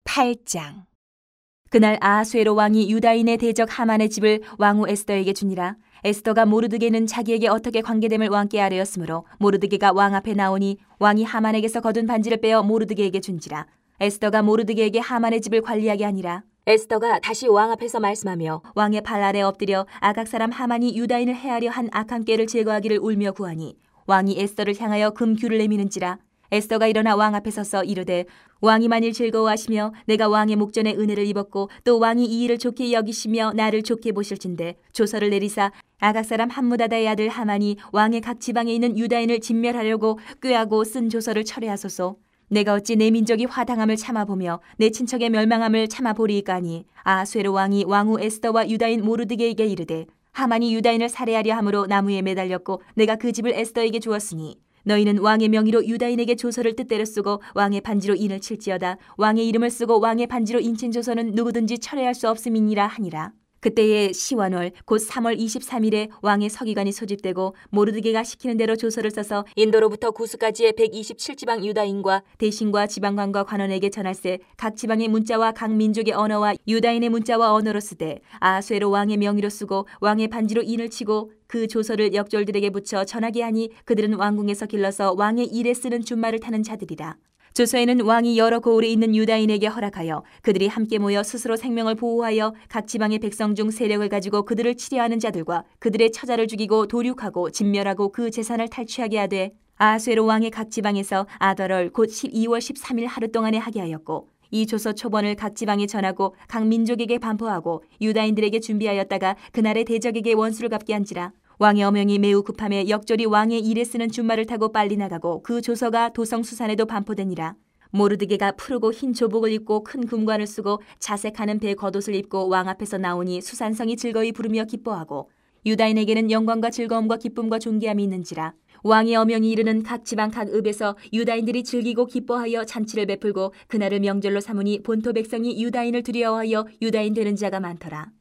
8장. 그날 아하수에로 왕이 유다인의 대적 하만의 집을 왕후 에스더에게 주니라. 에스더가 모르드게는 자기에게 어떻게 관계됨을 왕께 아뢰었으므로 모르드게가 왕 앞에 나오니 왕이 하만에게서 거둔 반지를 빼어 모르드게에게 준지라. 에스더가 모르드게에게 하만의 집을 관리하게 하니라. 에스더가 다시 왕 앞에서 말씀하며 왕의 발 아래 엎드려 아각 사람 하만이 유다인을 해하려 한 악한 꾀를 제거하기를 울며 구하니 왕이 에스더를 향하여 금규를 내미는지라. 에스더가 일어나 왕 앞에 서서 이르되 왕이 만일 즐거워하시며 내가 왕의 목전에 은혜를 입었고 또 왕이 이 일을 좋게 여기시며 나를 좋게 보실진대 조서를 내리사 아각 사람 함무다다의 아들 하만이 왕의 각 지방에 있는 유다인을 진멸하려고 꾀하고 쓴 조서를 철회하소서. 내가 어찌 내 민족이 화당함을 참아보며 내 친척의 멸망함을 참아보리이까니. 아하수에로 왕이 왕후 에스더와 유다인 모르드게에게 이르되 하만이 유다인을 살해하려 함으로 나무에 매달렸고 내가 그 집을 에스더에게 주었으니 너희는 왕의 명의로 유다인에게 조서를 뜻대로 쓰고 왕의 반지로 인을 칠지어다. 왕의 이름을 쓰고 왕의 반지로 인친 조서는 누구든지 철회할 수 없음이니라 하니라. 그때에 시완월 곧 3월 23일에 왕의 서기관이 소집되고 모르드게가 시키는 대로 조서를 써서 인도로부터 구스까지의 127지방 유다인과 대신과 지방관과 관원에게 전할세. 각 지방의 문자와 각 민족의 언어와 유다인의 문자와 언어로 쓰되 아하수에로 왕의 명의로 쓰고 왕의 반지로 인을 치고 그 조서를 역졸들에게 붙여 전하게 하니 그들은 왕궁에서 길러서 왕의 일에 쓰는 준말을 타는 자들이라. 조서에는 왕이 여러 고을에 있는 유다인에게 허락하여 그들이 함께 모여 스스로 생명을 보호하여 각 지방의 백성 중 세력을 가지고 그들을 치려하는 자들과 그들의 처자를 죽이고 도륙하고 진멸하고 그 재산을 탈취하게 하되 아하수에로 왕의 각 지방에서 아달월 곧 12월 13일 하루 동안에 하게 하였고 이 조서 초본을 각 지방에 전하고 각 민족에게 반포하고 유다인들에게 준비하였다가 그날의 대적에게 원수를 갚게 한지라. 왕의 어명이 매우 급함에 역졸이 왕의 일에 쓰는 준말을 타고 빨리 나가고 그 조서가 도성 수산에도 반포되니라. 모르드게가 푸르고 흰 조복을 입고 큰 금관을 쓰고 자색하는 배 겉옷을 입고 왕 앞에서 나오니 수산성이 즐거이 부르며 기뻐하고 유다인에게는 영광과 즐거움과 기쁨과 존귀함이 있는지라. 왕의 어명이 이르는 각 지방 각 읍에서 유다인들이 즐기고 기뻐하여 잔치를 베풀고 그날을 명절로 삼으니 본토 백성이 유다인을 두려워하여 유다인 되는 자가 많더라.